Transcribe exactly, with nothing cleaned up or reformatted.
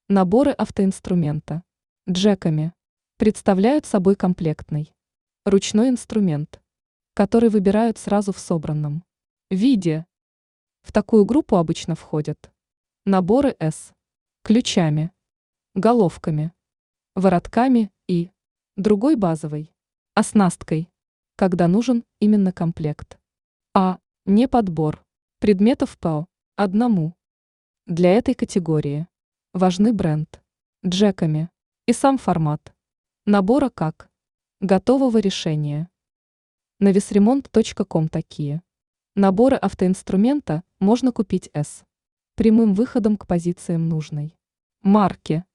Наборы автоинструмента. Джеками. Представляют собой комплектный ручной инструмент, который выбирают сразу в собранном виде. В такую группу обычно входят наборы с ключами, головками, воротками и другой базовой оснасткой, когда нужен именно комплект, а не подбор предметов по одному. Для этой категории важны бренд джеками и сам формат набора как готового решения. На весремонт точка ком такие наборы автоинструмента можно купить с прямым выходом к позициям нужной марки.